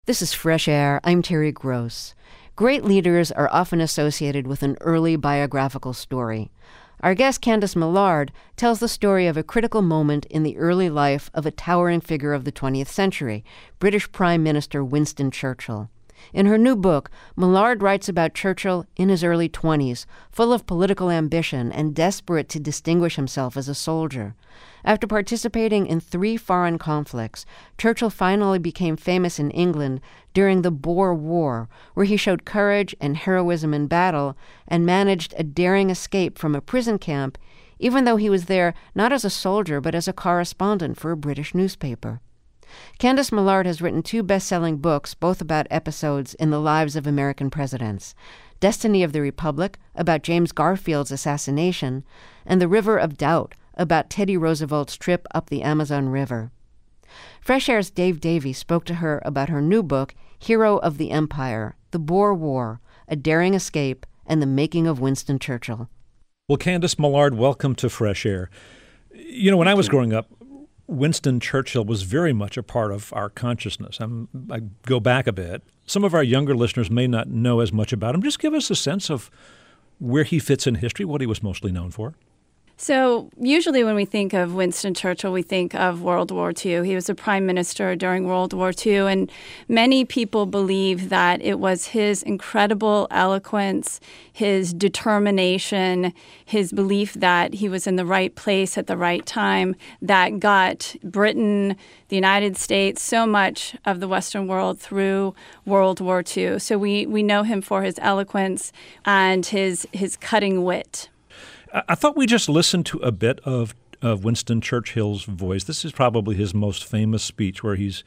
This is Fresh Air. I'm Terry Gross. Great leaders are often associated with an early biographical story. Our guest, Candice Millard, tells the story of a critical moment in the early life of a towering figure of the 20th century, British Prime Minister Winston Churchill. In her new book, Millard writes about Churchill in his early 20s, full of political ambition and desperate to distinguish himself as a soldier. After participating in 3 foreign conflicts, Churchill finally became famous in England during the Boer War, where he showed courage and heroism in battle and managed a daring escape from a prison camp, even though he was there not as a soldier but as a correspondent for a British newspaper. Candice Millard has written 2 best-selling books, both about episodes in the lives of American presidents: Destiny of the Republic, about James Garfield's assassination, and The River of Doubt, about Teddy Roosevelt's trip up the Amazon River. Fresh Air's Dave Davey spoke to her about her new book, Hero of the Empire, The Boer War, A Daring Escape, and the Making of Winston Churchill. Well, Candice Millard, welcome to Fresh Air. You know, when I was growing up, Winston Churchill was very much a part of our consciousness. I go back a bit. Some of our younger listeners may not know as much about him. Just give us a sense of where he fits in history, what he was mostly known for. So usually when we think of Winston Churchill, we think of World War II. He was a prime minister during World War II, and many people believe that it was his incredible eloquence, his determination, his belief that he was in the right place at the right time that got Britain, the United States, so much of the Western world through World War II. So we know him for his eloquence and his cutting wit. I thought we just listened to a bit of Winston Churchill's voice. This is probably his most famous speech where he's,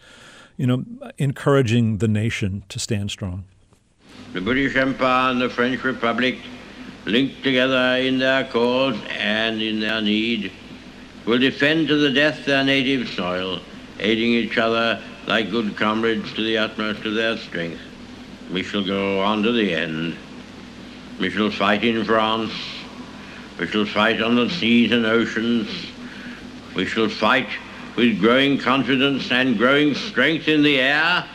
encouraging the nation to stand strong. The British Empire and the French Republic, linked together in their cause and in their need, will defend to the death their native soil, aiding each other like good comrades to the utmost of their strength. We shall go on to the end. We shall fight in France. We shall fight on the seas and oceans. We shall fight with growing confidence and growing strength in the air.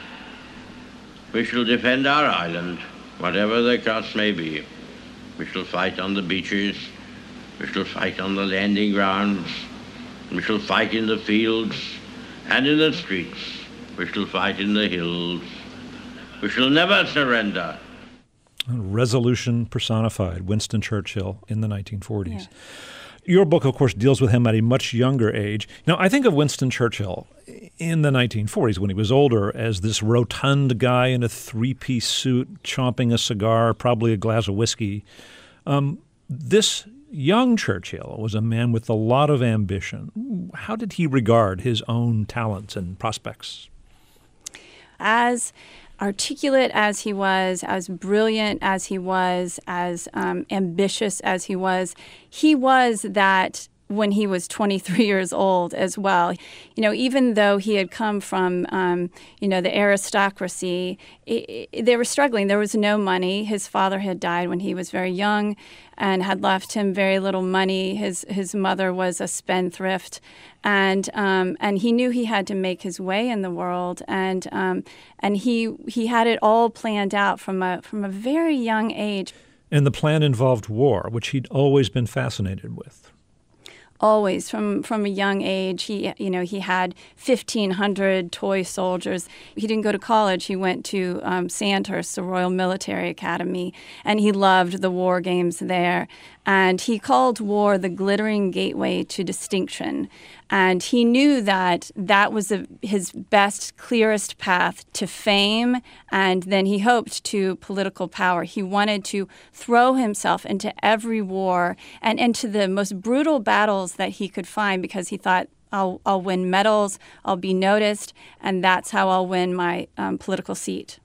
We shall defend our island, whatever the cost may be. We shall fight on the beaches. We shall fight on the landing grounds. We shall fight in the fields and in the streets. We shall fight in the hills. We shall never surrender. Resolution personified, Winston Churchill in the 1940s. Yeah. Your book, of course, deals with him at a much younger age. Now, I think of Winston Churchill in the 1940s when he was older as this rotund guy in a 3-piece suit, chomping a cigar, probably a glass of whiskey. This young Churchill was a man with a lot of ambition. How did he regard his own talents and prospects? As articulate as he was, as brilliant as he was, as ambitious as he was that when he was 23 years old as well. Even though he had come from, the aristocracy, they were struggling. There was no money. His father had died when he was very young and had left him very little money. His mother was a spendthrift, and he knew he had to make his way in the world, and he had it all planned out from a very young age. And the plan involved war, which he'd always been fascinated with. Always, from a young age, he had 1,500 toy soldiers. He didn't go to college. He went to Sandhurst, the Royal Military Academy, and he loved the war games there. And he called war the glittering gateway to distinction. And he knew that was his best, clearest path to fame, and then he hoped to political power. He wanted to throw himself into every war and into the most brutal battles that he could find, because he thought, I'll win medals, I'll be noticed, and that's how I'll win my political seat.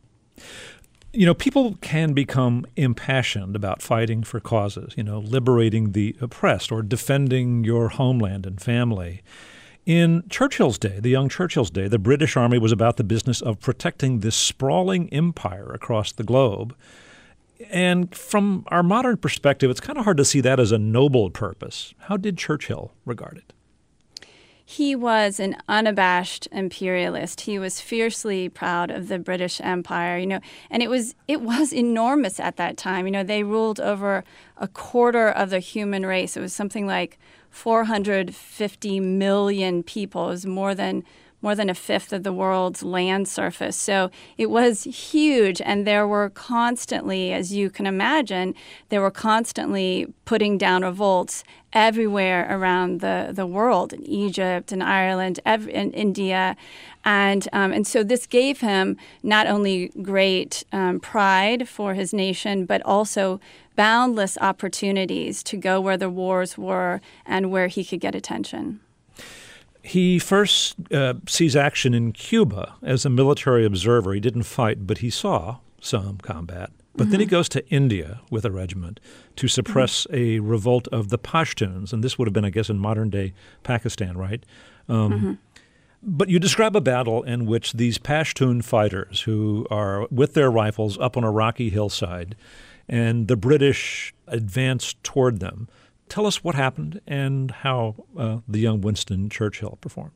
People can become impassioned about fighting for causes, liberating the oppressed or defending your homeland and family. In Churchill's day, the young Churchill's day, the British Army was about the business of protecting this sprawling empire across the globe. And from our modern perspective, it's kind of hard to see that as a noble purpose. How did Churchill regard it? he was an unabashed imperialist. He was fiercely proud of the British Empire, and it was enormous at that time. They ruled over a quarter of the human race. It was something like 450 million people. It was more than a fifth of the world's land surface. So it was huge, and there were constantly, as you can imagine, putting down revolts everywhere around the world, in Egypt and Ireland, in India. And so this gave him not only great pride for his nation, but also boundless opportunities to go where the wars were and where he could get attention. He first sees action in Cuba as a military observer. He didn't fight, but he saw some combat. But then he goes to India with a regiment to suppress a revolt of the Pashtuns. And this would have been, I guess, in modern-day Pakistan, right? But you describe a battle in which these Pashtun fighters who are with their rifles up on a rocky hillside, and the British advance toward them. Tell us what happened and how the young Winston Churchill performed.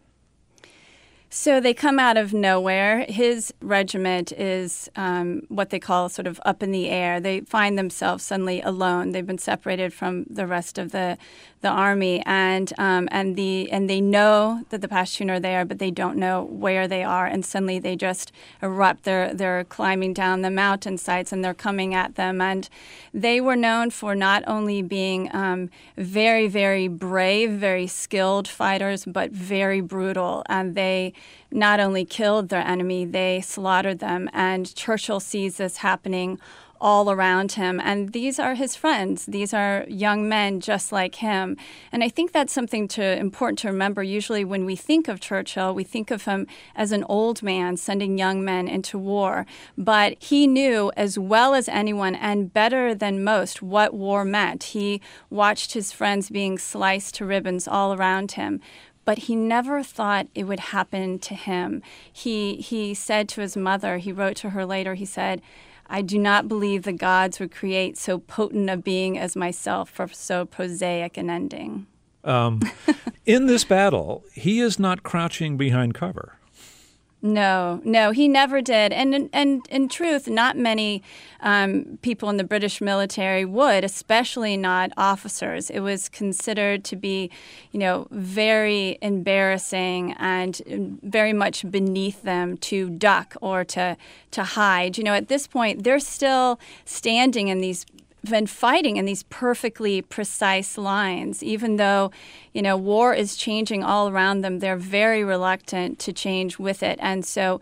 So they come out of nowhere. His regiment is what they call sort of up in the air. They find themselves suddenly alone. They've been separated from the rest of the army, and they know that the Pashtun are there, but they don't know where they are. And suddenly they just erupt. They're climbing down the mountainsides, and they're coming at them. And they were known for not only being very, very brave, very skilled fighters, but very brutal. And they not only killed their enemy, they slaughtered them. And Churchill sees this happening all around him. And these are his friends. These are young men just like him. And I think that's something important to remember. Usually when we think of Churchill, we think of him as an old man sending young men into war. But he knew as well as anyone and better than most what war meant. He watched his friends being sliced to ribbons all around him. But he never thought it would happen to him. He said to his mother, he wrote to her later, he said, "I do not believe the gods would create so potent a being as myself for so prosaic an ending." In this battle, he is not crouching behind cover. No, he never did. And in truth, not many people in the British military would, especially not officers. It was considered to be, very embarrassing and very much beneath them to duck or to hide. At this point, they're still standing in these been fighting in these perfectly precise lines. Even though, war is changing all around them, they're very reluctant to change with it. And so,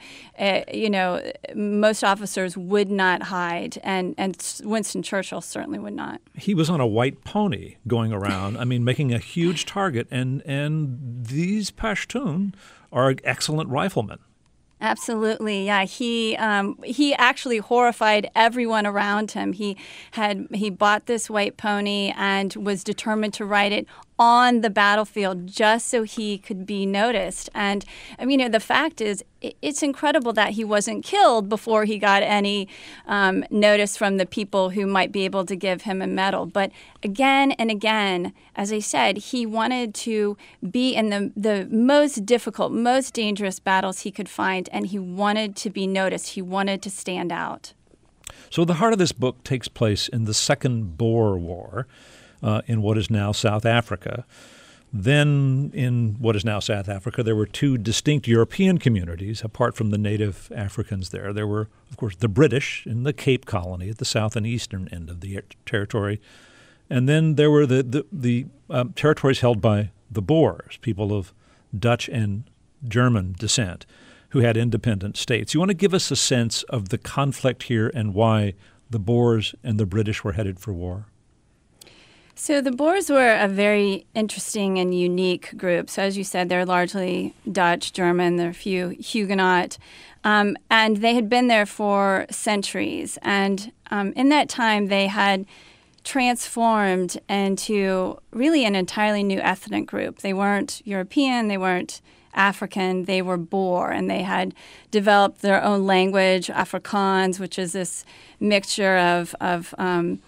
most officers would not hide, and Winston Churchill certainly would not. He was on a white pony going around, making a huge target, and these Pashtun are excellent riflemen. Absolutely, yeah. He actually horrified everyone around him. He bought this white pony and was determined to ride it on the battlefield just so he could be noticed. And the fact is, it's incredible that he wasn't killed before he got any notice from the people who might be able to give him a medal. But again and again, as I said, he wanted to be in the most difficult, most dangerous battles he could find, and he wanted to be noticed. He wanted to stand out. So the heart of this book takes place in the Second Boer War, in what is now South Africa. Then in what is now South Africa, there were two distinct European communities apart from the native Africans there. There were, of course, the British in the Cape Colony at the south and eastern end of the territory. And then there were the territories held by the Boers, people of Dutch and German descent, who had independent states. You want to give us a sense of the conflict here and why the Boers and the British were headed for war? So the Boers were a very interesting and unique group. So as you said, they're largely Dutch, German, there are a few Huguenot, and they had been there for centuries. And in that time, they had transformed into really an entirely new ethnic group. They weren't European, they weren't African, they were Boer, and they had developed their own language, Afrikaans, which is this mixture of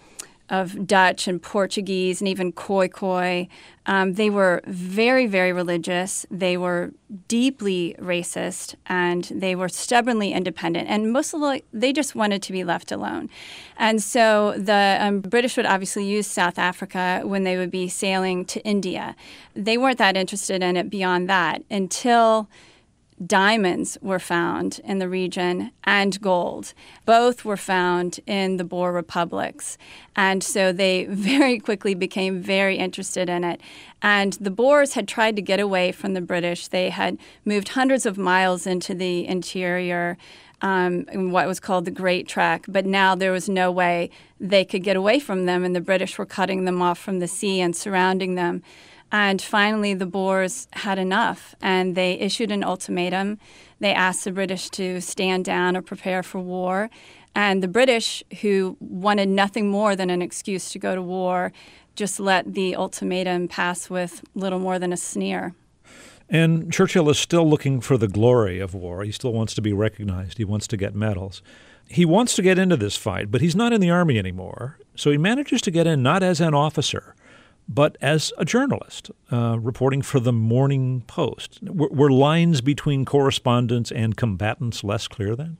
Dutch and Portuguese and even Khoi. They were very, very religious. They were deeply racist, and they were stubbornly independent. And mostly, they just wanted to be left alone. And so the British would obviously use South Africa when they would be sailing to India. They weren't that interested in it beyond that until diamonds were found in the region and gold. Both were found in the Boer republics. And so they very quickly became very interested in it. And the Boers had tried to get away from the British. They had moved hundreds of miles into the interior in what was called the Great Trek. But now there was no way they could get away from them, and the British were cutting them off from the sea and surrounding them. And finally, the Boers had enough, and they issued an ultimatum. They asked the British to stand down or prepare for war. And the British, who wanted nothing more than an excuse to go to war, just let the ultimatum pass with little more than a sneer. And Churchill is still looking for the glory of war. He still wants to be recognized. He wants to get medals. He wants to get into this fight, but he's not in the army anymore. So he manages to get in not as an officer, but as a journalist, reporting for the Morning Post. Were lines between correspondents and combatants less clear then?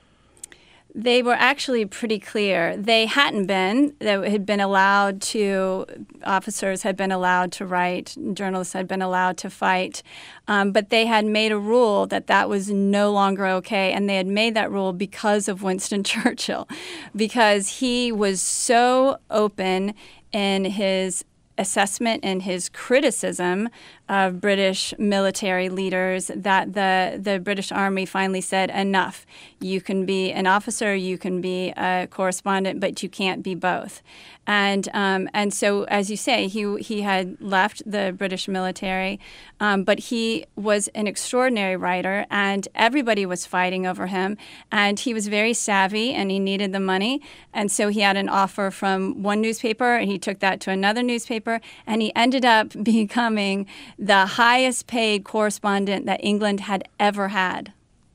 They were actually pretty clear. They hadn't been. They had been allowed to, officers had been allowed to write, journalists had been allowed to fight. But they had made a rule that was no longer okay. And they had made that rule because of Winston Churchill, because he was so open in his assessment and his criticism of British military leaders that the British Army finally said, enough. You can be an officer, you can be a correspondent, but you can't be both. And so, as you say, he had left the British military, but he was an extraordinary writer, and everybody was fighting over him. And he was very savvy, and he needed the money. And so he had an offer from one newspaper, and he took that to another newspaper, and he ended up becoming the highest paid correspondent that England had ever had.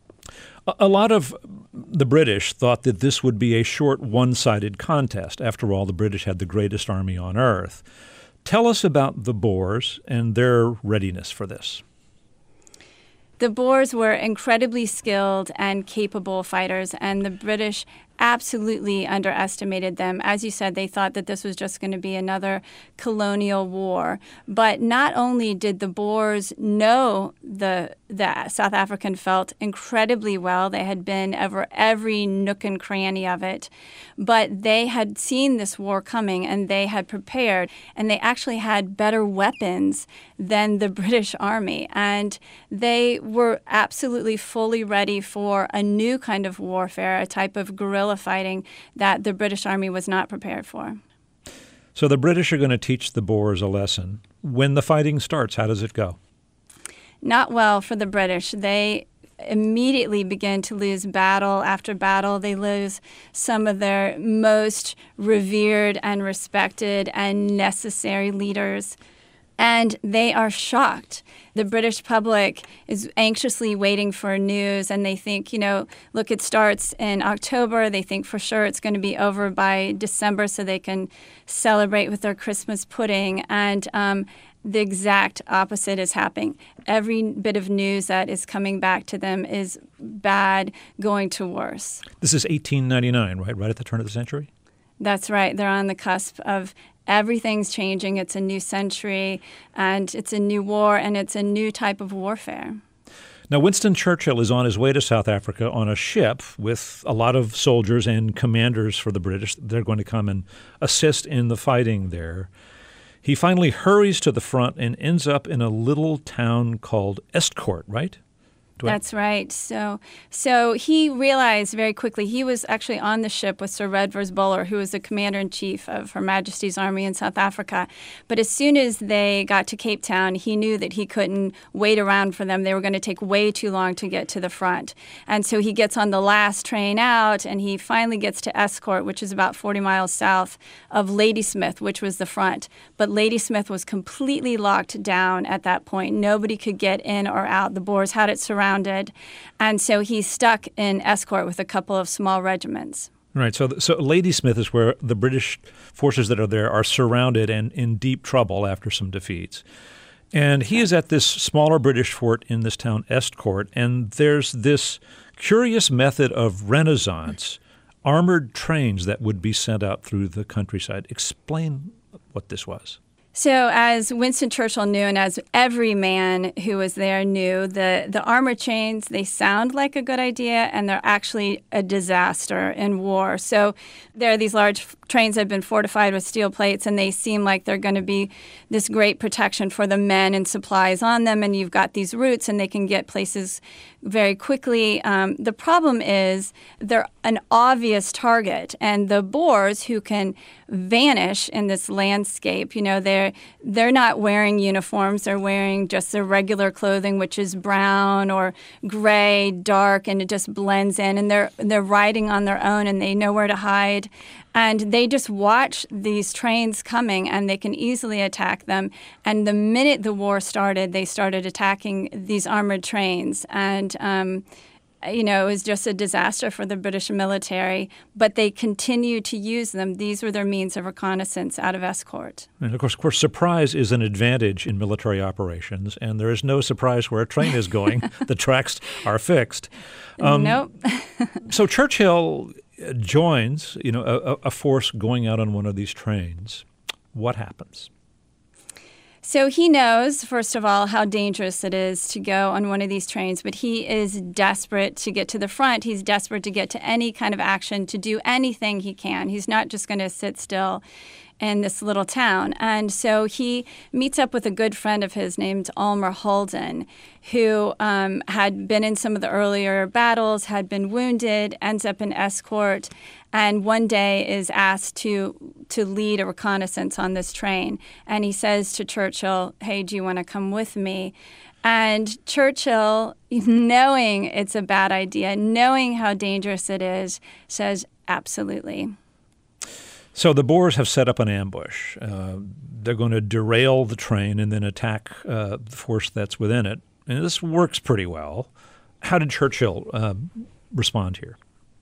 A lot of the British thought that this would be a short, one-sided contest. After all, the British had the greatest army on earth. Tell us about the Boers and their readiness for this. The Boers were incredibly skilled and capable fighters, and the British absolutely underestimated them. As you said, they thought that this was just going to be another colonial war. But not only did the Boers know the South African veldt incredibly well, they had been over every nook and cranny of it, but they had seen this war coming and they had prepared, and they actually had better weapons than the British Army. And they were absolutely fully ready for a new kind of warfare, a type of guerrilla fighting that the British Army was not prepared for. So the British are going to teach the Boers a lesson. When the fighting starts, how does it go? Not well for the British. They immediately begin to lose battle after battle. They lose some of their most revered and respected and necessary leaders. And they are shocked. The British public is anxiously waiting for news, and they think, look, it starts in October. They think for sure it's going to be over by December so they can celebrate with their Christmas pudding. And the exact opposite is happening. Every bit of news that is coming back to them is bad, going to worse. This is 1899, right? Right at the turn of the century? That's right. They're on the cusp of everything's changing. It's a new century, and it's a new war, and it's a new type of warfare. Now, Winston Churchill is on his way to South Africa on a ship with a lot of soldiers and commanders for the British. They're going to come and assist in the fighting there. He finally hurries to the front and ends up in a little town called Estcourt, right? That's right. So he realized very quickly, he was actually on the ship with Sir Redvers Buller, who was the commander-in-chief of Her Majesty's Army in South Africa. But as soon as they got to Cape Town, he knew that he couldn't wait around for them. They were going to take way too long to get to the front. And so he gets on the last train out, and he finally gets to Estcourt, which is about 40 miles south of Ladysmith, which was the front. But Ladysmith was completely locked down at that point. Nobody could get in or out. The Boers had it surrounded. And so he's stuck in Estcourt with a couple of small regiments. Right. So Ladysmith is where the British forces that are there are surrounded and in deep trouble after some defeats. And he is at this smaller British fort in this town, Estcourt, and there's this curious method of Renaissance, armored trains that would be sent out through the countryside. Explain what this was. So as Winston Churchill knew, and as every man who was there knew, the armored trains, they sound like a good idea, and they're actually a disaster in war. So there are these large trains that have been fortified with steel plates, and they seem like they're going to be this great protection for the men and supplies on them, and you've got these routes, and they can get places very quickly. The problem is they're an obvious target, and the Boers who can vanish in this landscape, they're not wearing uniforms. They're wearing just their regular clothing, which is brown or gray, dark, and it just blends in. And they're riding on their own, and they know where to hide. And they just watch these trains coming, and they can easily attack them. And the minute the war started, they started attacking these armored trains. And it was just a disaster for the British military, but they continued to use them. These were their means of reconnaissance out of Estcourt. And of course, surprise is an advantage in military operations, and there is no surprise where a train is going. The tracks are fixed. Nope. So Churchill joins, a force going out on one of these trains. What happens? So he knows, first of all, how dangerous it is to go on one of these trains, but he is desperate to get to the front. He's desperate to get to any kind of action, to do anything he can. He's not just going to sit still in this little town. And so he meets up with a good friend of his named Almer Halden, who had been in some of the earlier battles, had been wounded, ends up in Estcourt, and one day is asked to lead a reconnaissance on this train. And he says to Churchill, "Hey, do you want to come with me?" And Churchill, knowing it's a bad idea, knowing how dangerous it is, says, "Absolutely." So the Boers have set up an ambush. They're going to derail the train and then attack the force that's within it. And this works pretty well. How did Churchill respond here?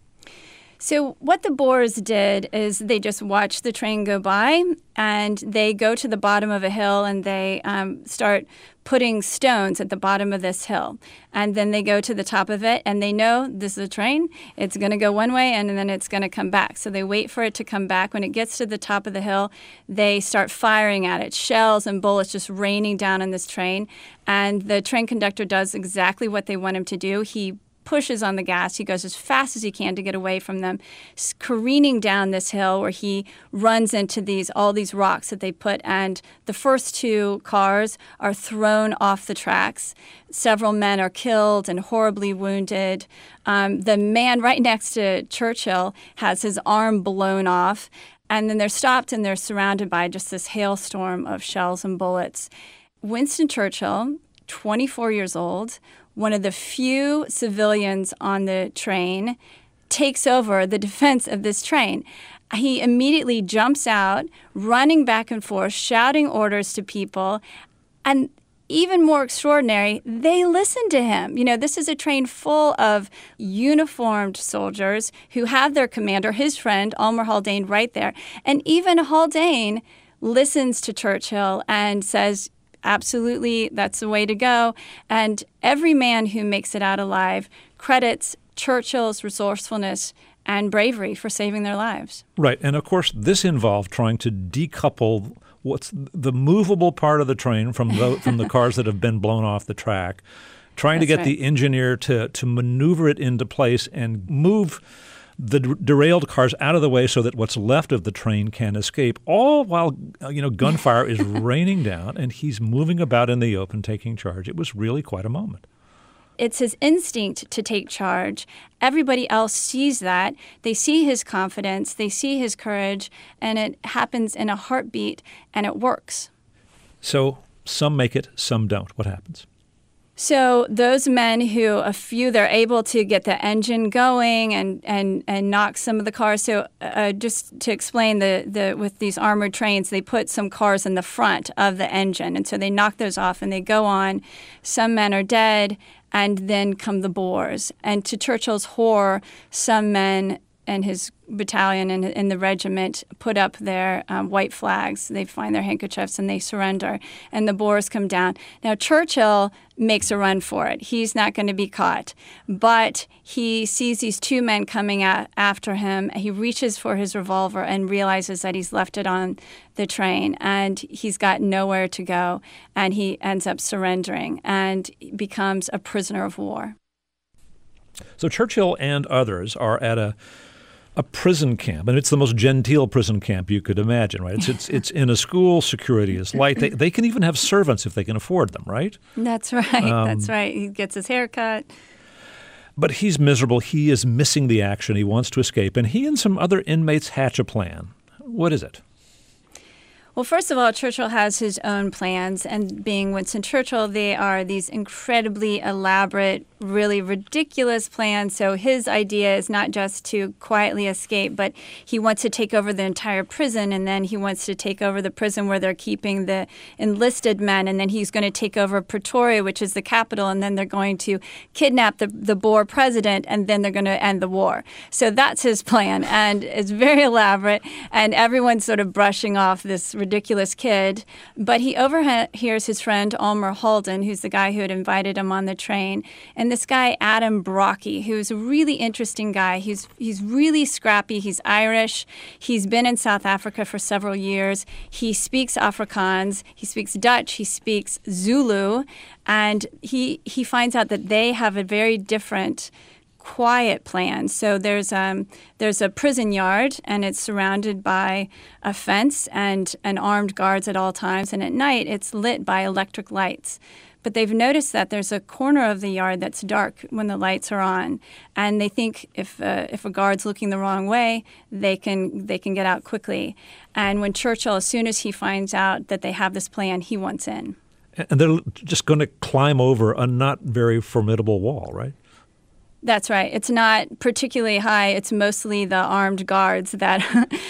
So what the Boers did is they just watched the train go by, and they go to the bottom of a hill, and they start putting stones at the bottom of this hill. And then they go to the top of it, and they know this is a train. It's going to go one way, and then it's going to come back. So they wait for it to come back. When it gets to the top of the hill, they start firing at it, shells and bullets just raining down on this train. And the train conductor does exactly what they want him to do. He pushes on the gas. He goes as fast as he can to get away from them, careening down this hill where he runs into all these rocks that they put. And the first two cars are thrown off the tracks. Several men are killed and horribly wounded. The man right next to Churchill has his arm blown off. And then they're stopped, and they're surrounded by just this hailstorm of shells and bullets. Winston Churchill, 24 years old, one of the few civilians on the train, takes over the defense of this train. He immediately jumps out, running back and forth, shouting orders to people. And even more extraordinary, they listen to him. This is a train full of uniformed soldiers who have their commander, his friend, Almer Haldane, right there. And even Haldane listens to Churchill and says, "Absolutely, that's the way to go." And every man who makes it out alive credits Churchill's resourcefulness and bravery for saving their lives. Right. And of course, this involved trying to decouple what's the movable part of the train from the cars that have been blown off the track, trying to get the engineer to maneuver it into place and move the derailed cars out of the way so that what's left of the train can escape, all while, gunfire is raining down and he's moving about in the open taking charge. It was really quite a moment. It's his instinct to take charge. Everybody else sees that. They see his confidence, they see his courage, and it happens in a heartbeat, and it works. So some make it, some don't. What happens? So those men who, a few, they're able to get the engine going and knock some of the cars. So just to explain, with these armored trains, they put some cars in the front of the engine. And so they knock those off and they go on. Some men are dead, and then come the Boers. And to Churchill's horror, some men his battalion and in the regiment put up their white flags. They find their handkerchiefs and they surrender, and the Boers come down. Now Churchill makes a run for it. He's not going to be caught, but he sees these two men coming after him. He reaches for his revolver and realizes that he's left it on the train, and he's got nowhere to go, and he ends up surrendering and becomes a prisoner of war. So Churchill and others are at a prison camp, and it's the most genteel prison camp you could imagine, right? It's in a school, security is light. They can even have servants if they can afford them, right? That's right. That's right. He gets his hair cut. But he's miserable. He is missing the action. He wants to escape, and he and some other inmates hatch a plan. What is it? Well, first of all, Churchill has his own plans, and being Winston Churchill, they are these incredibly elaborate, really ridiculous plans. So his idea is not just to quietly escape, but he wants to take over the entire prison, and then he wants to take over the prison where they're keeping the enlisted men, and then he's going to take over Pretoria, which is the capital, and then they're going to kidnap the Boer president, and then they're going to end the war. So that's his plan, and it's very elaborate, and everyone's sort of brushing off this ridiculous kid, but he overhears his friend Ulmer Holden, who's the guy who had invited him on the train, and this guy Adam Brocky, who's a really interesting guy. He's really scrappy. He's Irish. He's been in South Africa for several years. He speaks Afrikaans. He speaks Dutch. He speaks Zulu, and he finds out that they have a very different quiet plan. So there's a prison yard, and it's surrounded by a fence and armed guards at all times. And at night, it's lit by electric lights. But they've noticed that there's a corner of the yard that's dark when the lights are on, and they think if a guard's looking the wrong way, they can get out quickly. And when Churchill, as soon as he finds out that they have this plan, he wants in. And they're just going to climb over a not very formidable wall, right? That's right. It's not particularly high. It's mostly the armed guards that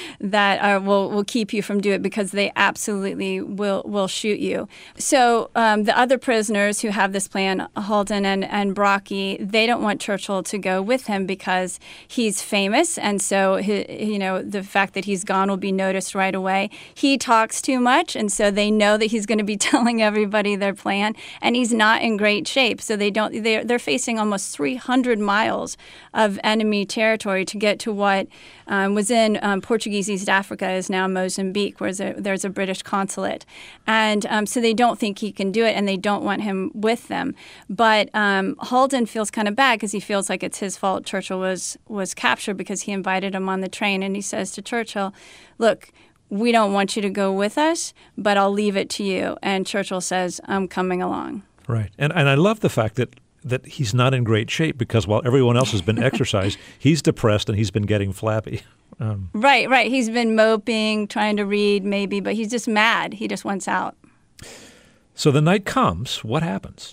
will keep you from doing it, because they absolutely will shoot you. So the other prisoners who have this plan, Holden and Brocky, they don't want Churchill to go with him because he's famous, and so the fact that he's gone will be noticed right away. He talks too much, and so they know that he's going to be telling everybody their plan, and he's not in great shape. So they're facing almost 300 miles of enemy territory to get to what was in Portuguese East Africa, is now Mozambique, where there's a British consulate. And so they don't think he can do it, and they don't want him with them. But Holden feels kind of bad because he feels like it's his fault Churchill was captured because he invited him on the train. And he says to Churchill, look, we don't want you to go with us, but I'll leave it to you. And Churchill says, I'm coming along. Right. And I love the fact that he's not in great shape, because while everyone else has been exercised, he's depressed and he's been getting flappy. Right. He's been moping, trying to read maybe, but he's just mad. He just wants out. So the night comes. What happens?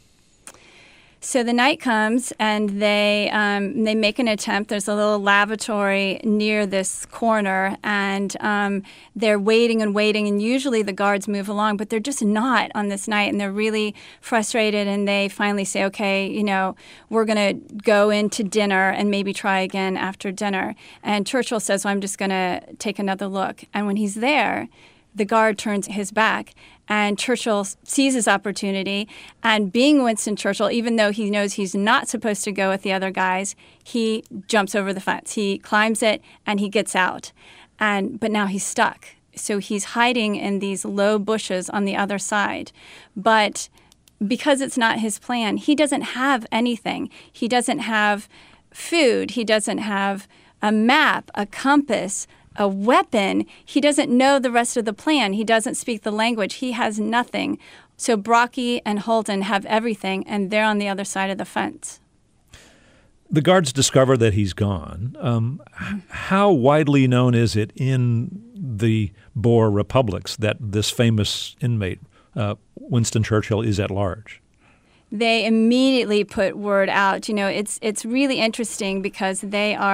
So the night comes, and they make an attempt. There's a little lavatory near this corner, and they're waiting, and usually the guards move along, but they're just not on this night, and they're really frustrated, and they finally say, okay, we're going to go into dinner and maybe try again after dinner. And Churchill says, well, I'm just going to take another look. And when he's there, the guard turns his back, and Churchill sees his opportunity. And being Winston Churchill, even though he knows he's not supposed to go with the other guys, he jumps over the fence. He climbs it, and he gets out. But now he's stuck. So he's hiding in these low bushes on the other side. But because it's not his plan, he doesn't have anything. He doesn't have food. He doesn't have a map, a compass, a weapon. He doesn't know the rest of the plan. He doesn't speak the language. He has nothing. So Brocky and Holden have everything, and they're on the other side of the fence. The guards discover that he's gone. How widely known is it in the Boer republics that this famous inmate, Winston Churchill, is at large? They immediately put word out. It's really interesting because they are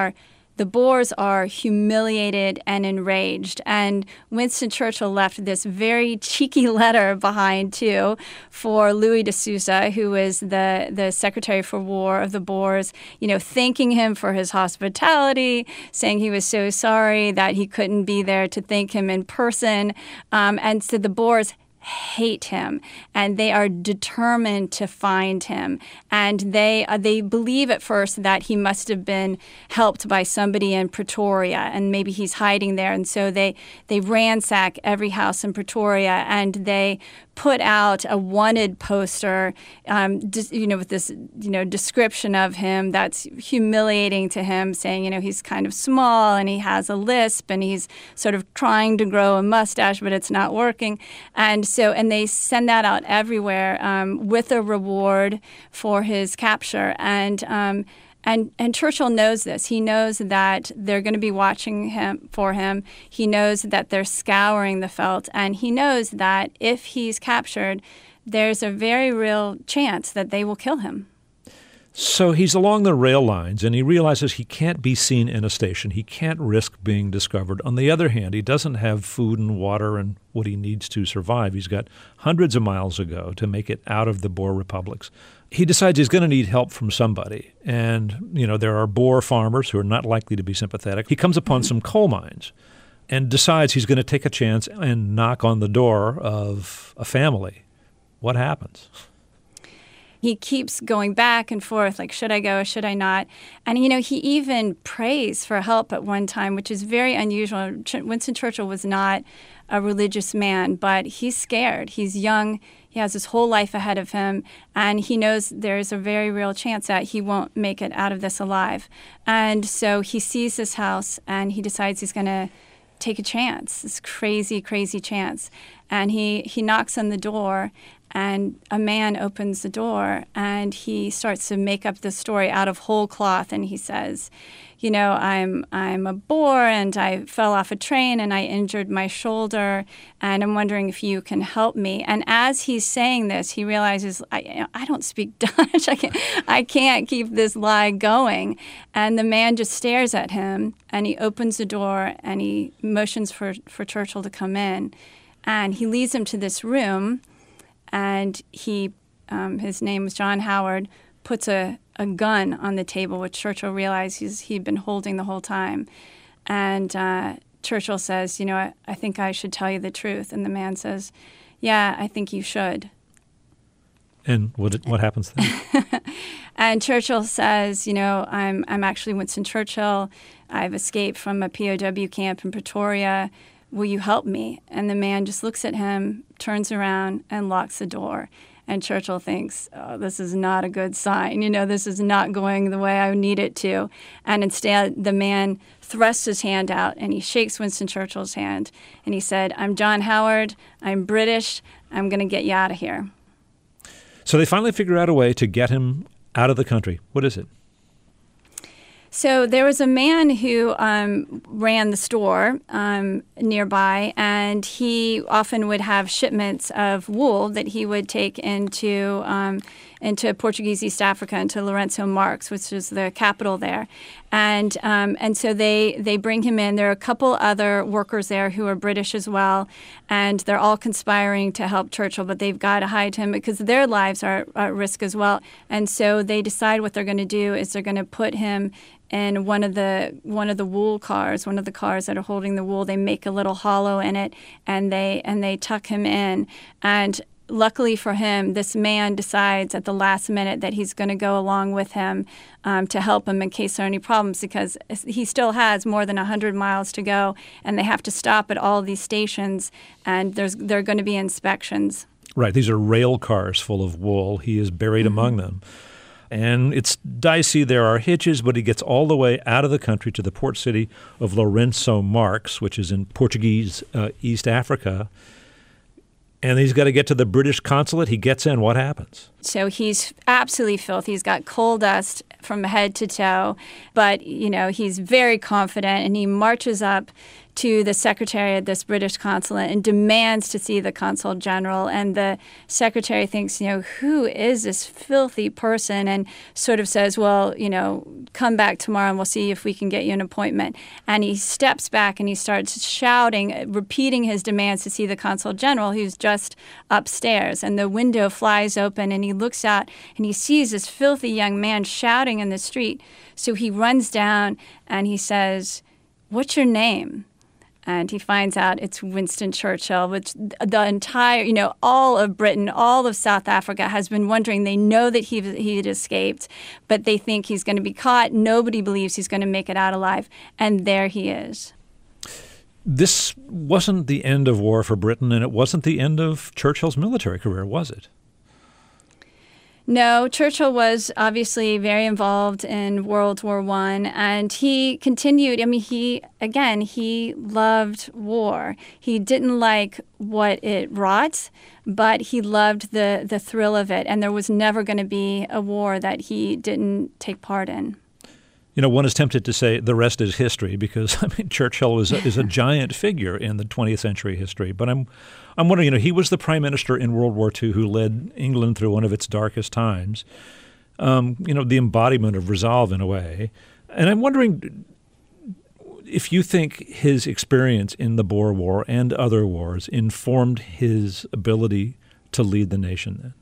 the Boers are humiliated and enraged. And Winston Churchill left this very cheeky letter behind, too, for Louis de Souza, who was the Secretary for War of the Boers, thanking him for his hospitality, saying he was so sorry that he couldn't be there to thank him in person. And so the Boers hate him, and they are determined to find him. And they believe at first that he must have been helped by somebody in Pretoria, and maybe he's hiding there. And so they ransack every house in Pretoria, and they put out a wanted poster, with this, description of him that's humiliating to him, saying, he's kind of small and he has a lisp and he's sort of trying to grow a mustache, but it's not working. And they send that out everywhere with a reward for his capture. And Churchill knows this. He knows that they're going to be watching for him. He knows that they're scouring the veldt, and he knows that if he's captured, there's a very real chance that they will kill him. So he's along the rail lines, and he realizes he can't be seen in a station. He can't risk being discovered. On the other hand, he doesn't have food and water and what he needs to survive. He's got hundreds of miles to go to make it out of the Boer republics. He decides he's going to need help from somebody. And, there are Boer farmers who are not likely to be sympathetic. He comes upon some coal mines and decides he's going to take a chance and knock on the door of a family. What happens? He keeps going back and forth, like, should I go, should I not? And, he even prays for help at one time, which is very unusual. Winston Churchill was not a religious man, but he's scared. He's young. He has his whole life ahead of him, and he knows there's a very real chance that he won't make it out of this alive. And so he sees this house, and he decides he's going to take a chance, this crazy, crazy chance. And he knocks on the door, and a man opens the door, and he starts to make up this story out of whole cloth. And he says, I'm a Boer, and I fell off a train, and I injured my shoulder, and I'm wondering if you can help me. And as he's saying this, he realizes, I don't speak Dutch. I can't keep this lie going. And the man just stares at him, and he opens the door, and he motions for Churchill to come in. And he leads him to this room, and his name was John Howard, puts a gun on the table, which Churchill realized he'd been holding the whole time. And Churchill says, I think I should tell you the truth. And the man says, yeah, I think you should. And what happens then? And Churchill says, I'm actually Winston Churchill. I've escaped from a POW camp in Pretoria. Will you help me? And the man just looks at him, turns around, and locks the door. And Churchill thinks, oh, this is not a good sign. This is not going the way I need it to. And instead, the man thrusts his hand out, and he shakes Winston Churchill's hand. And he said, I'm John Howard. I'm British. I'm going to get you out of here. So they finally figure out a way to get him out of the country. What is it? So there was a man who ran the store nearby, and he often would have shipments of wool that he would take into Portuguese East Africa, into Lourenço Marques, which is the capital there. And so they bring him in. There are a couple other workers there who are British as well, and they're all conspiring to help Churchill, but they've got to hide him because their lives are at risk as well. And so they decide what they're going to do is they're going to put him in one of the wool cars, one of the cars that are holding the wool. They make a little hollow in it, and they tuck him in. And luckily for him, this man decides at the last minute that he's going to go along with him to help him in case there are any problems, because he still has more than 100 miles to go, and they have to stop at all these stations, and there are going to be inspections. Right. These are rail cars full of wool. He is buried among them. And it's dicey. There are hitches, but he gets all the way out of the country to the port city of Lourenço Marques, which is in Portuguese East Africa. And he's got to get to the British consulate. He gets in. What happens? So he's absolutely filthy. He's got coal dust from head to toe. But, he's very confident, and he marches up to the secretary at this British consulate and demands to see the consul general. And the secretary thinks, who is this filthy person? And sort of says, well, come back tomorrow and we'll see if we can get you an appointment. And he steps back and he starts shouting, repeating his demands to see the consul general, who's just upstairs. And the window flies open and he looks out and he sees this filthy young man shouting in the street. So he runs down and he says, "What's your name?" And he finds out it's Winston Churchill, which the entire, all of Britain, all of South Africa has been wondering. They know that he had escaped, but they think he's going to be caught. Nobody believes he's going to make it out alive. And there he is. This wasn't the end of war for Britain, and it wasn't the end of Churchill's military career, was it? No, Churchill was obviously very involved in World War I, and he continued. He loved war. He didn't like what it wrought, but he loved the thrill of it, and there was never going to be a war that he didn't take part in. One is tempted to say the rest is history because, Churchill is a giant figure in the 20th century history. But I'm wondering, he was the prime minister in World War II who led England through one of its darkest times, the embodiment of resolve in a way. And I'm wondering if you think his experience in the Boer War and other wars informed his ability to lead the nation then.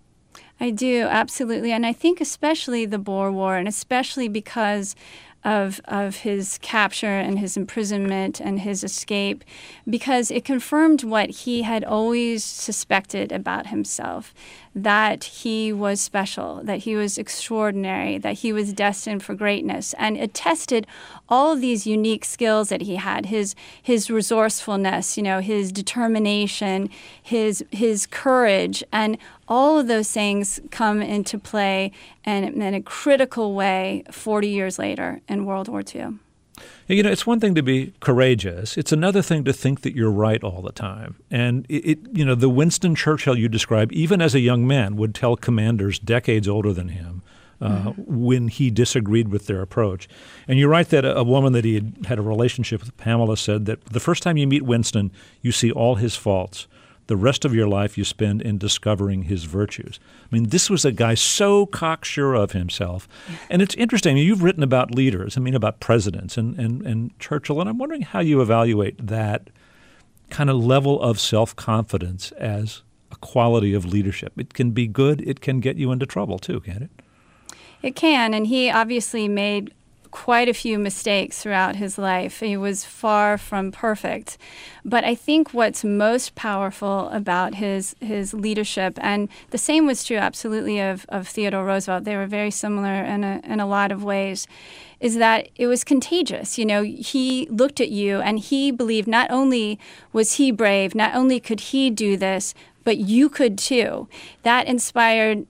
I do, absolutely. And I think especially the Boer War, and especially because of his capture and his imprisonment and his escape, because it confirmed what he had always suspected about himself, that he was special, that he was extraordinary, that he was destined for greatness. And it tested all of these unique skills that he had, his resourcefulness, his determination, his courage, and all of those things come into play in a critical way 40 years later in World War II. It's one thing to be courageous. It's another thing to think that you're right all the time. And the Winston Churchill you describe, even as a young man, would tell commanders decades older than him when he disagreed with their approach. And you're right that a woman that he had a relationship with, Pamela, said that the first time you meet Winston, you see all his faults. The rest of your life you spend in discovering his virtues. This was a guy so cocksure of himself. And it's interesting. You've written about leaders, about presidents and Churchill, and I'm wondering how you evaluate that kind of level of self-confidence as a quality of leadership. It can be good. It can get you into trouble, too, can't it? It can, and he obviously made quite a few mistakes throughout his life. He was far from perfect. But I think what's most powerful about his leadership, and the same was true absolutely of Theodore Roosevelt, they were very similar in a lot of ways, is that it was contagious. He looked at you and he believed not only was he brave, not only could he do this, but you could too. That inspired,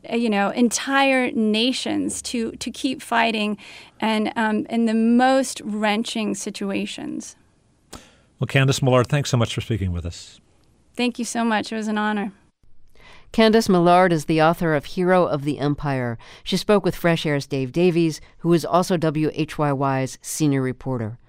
entire nations to keep fighting, and in the most wrenching situations. Well, Candice Millard, thanks so much for speaking with us. Thank you so much. It was an honor. Candice Millard is the author of Hero of the Empire. She spoke with Fresh Air's Dave Davies, who is also WHYY's senior reporter.